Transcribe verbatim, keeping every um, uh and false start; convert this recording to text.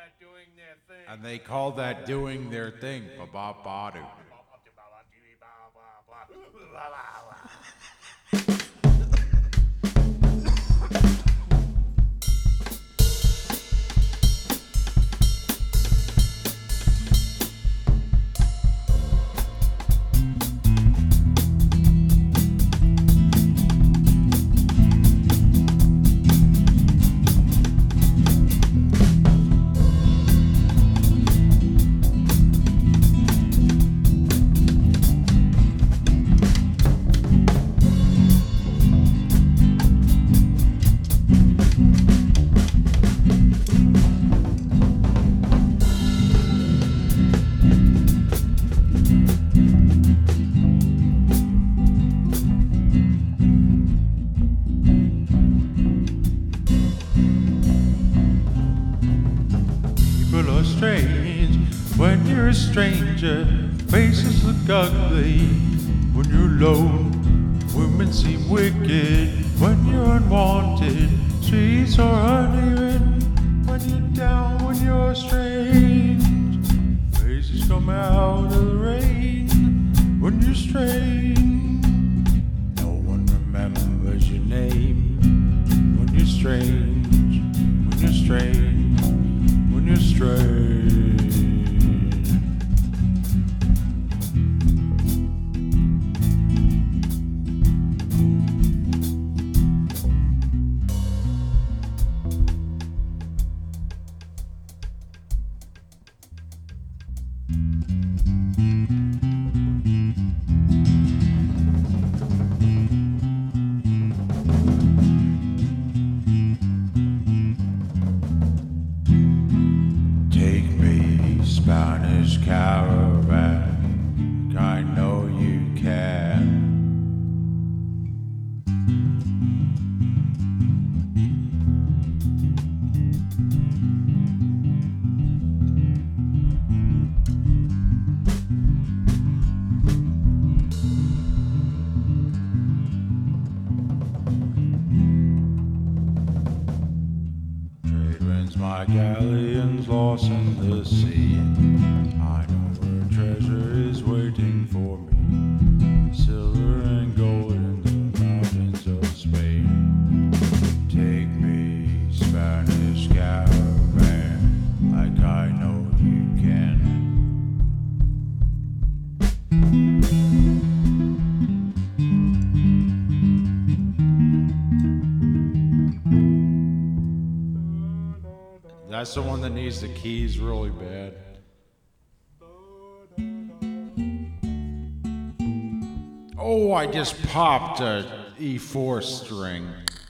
And they call that doing their thing. Ba-ba-ba-do. When you're a stranger, faces look ugly. When you're alone, women seem wicked. When you're unwanted, streets are uneven. When you're down, when you're strange, faces come out of the rain. When you're strange, no one remembers your name. When you're strange, when you're strange, when you're strange. Spanish caravan, I know you can. Trade winds, my galleons lost in the sea. I know where treasure is waiting for me. Silver and gold in the mountains of Spain. Take me, Spanish caravan, like I know you can. That's the one that needs the keys really bad. Oh, I just popped a E four string.